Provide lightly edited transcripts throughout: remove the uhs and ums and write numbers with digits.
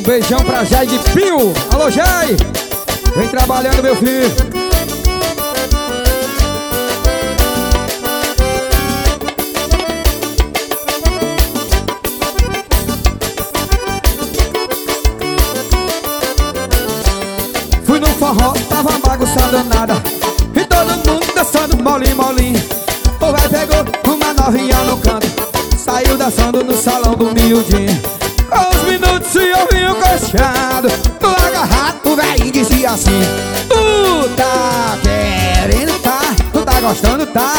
beijão pra Jai de Pio. Alô, Jai! Vem trabalhando, meu filho. Fui no forró, tava bagunçado nada, e todo mundo dançando molinho, molinho. O véi pegou uma novinha no canto, saiu dançando no salão do miudinho. Com os minutos se ouviu coxado, no agarrado o véi dizia assim: tu tá querendo, tá? Tu tá gostando, tá?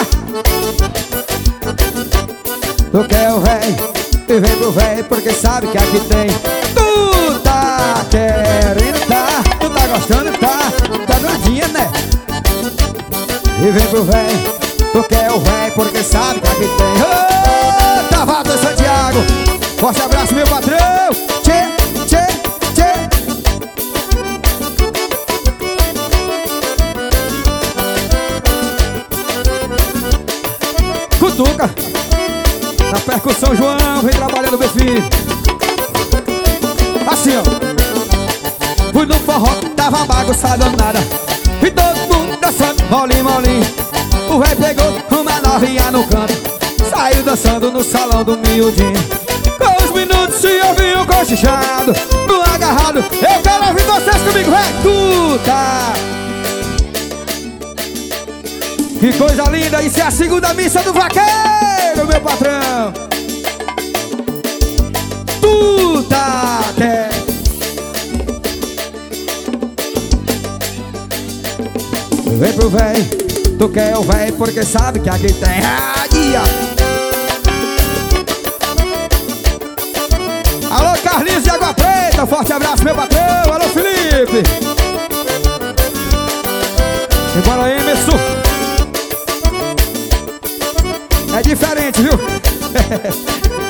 Tu quer o véi, e vem pro véi, porque sabe que aqui tem. Tu tá querendo, tá? Tu tá gostando, tá? Tá doidinha, né? E vem pro véi, tu quer o véi, porque sabe que aqui tem. Ô, Travado Santiago, forte abraço, meu patrão. Tchê, tchê, tchê. Cutuca na percussão, João, vem trabalhando, meu filho. Assim, ó. Fui no forró, tava bagunçado nada, e todo mundo dançando molinho, molinho. O véi pegou uma novinha no canto, saiu dançando no salão do miudinho. Com os minutos se ouviu cochichado, no agarrado. Eu quero ouvir vocês comigo, véi. Tu tá. Que coisa linda, isso é a segunda missa do vaqueiro, meu patrão. Tu tá quer. Vem pro véi, tu quer o véi, porque sabe que aqui tem. Alô, Carlinhos de Água Preta, forte abraço, meu patrão. Alô, Felipe. Embora aí, Emerson. É diferente, viu?